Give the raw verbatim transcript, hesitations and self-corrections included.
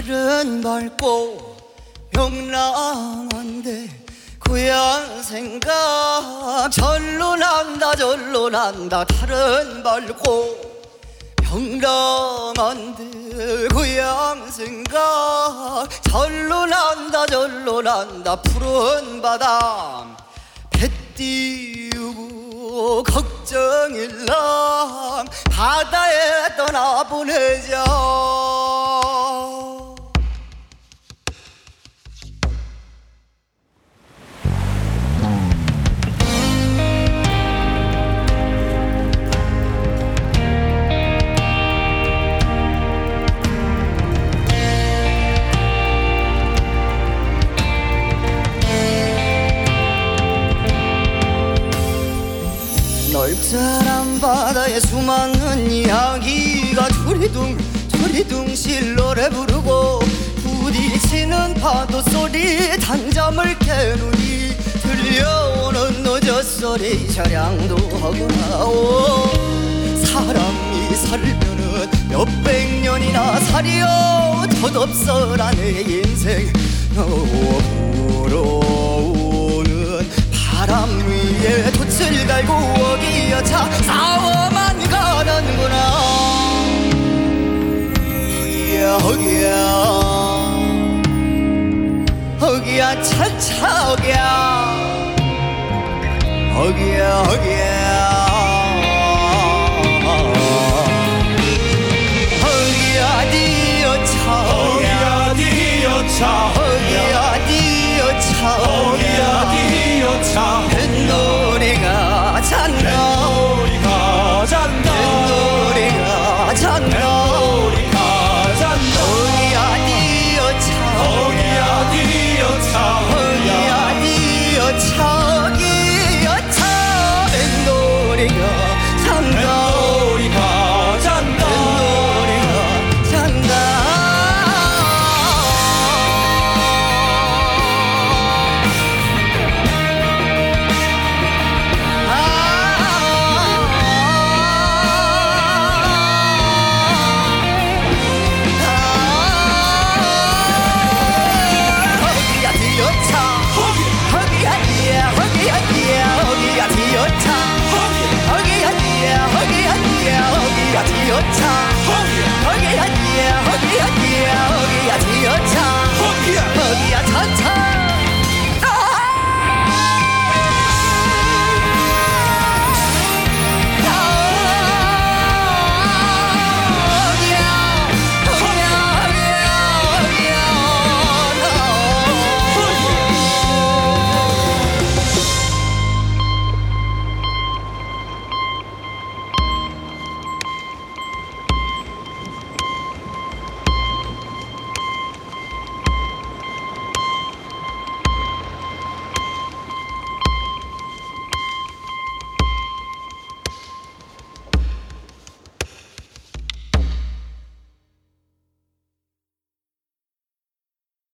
달은 밝고 명랑한데 고향 생각 절로 난다 절로 난다. 달은 밝고 명랑한데 고향 생각 절로 난다 절로 난다. 푸른 바다 배 띄우고 걱정일랑 바다에 떠나보내자. 넓잖은 바다에 수많은 이야기가 두리둥 두리둥실 노래 부르고 부딪히는 파도 소리 단잠을 깨누니 들려오는 노젓소리 차량도 하고 나오. 사람이 살면은 몇백 년이나 살이여 덧없어라 내 인생. 불어오는 바람 위에 돛을 달고 어기여차 싸워만 가는구나. 허기야 허기야 허기야 차차 허기야 허기야 허기야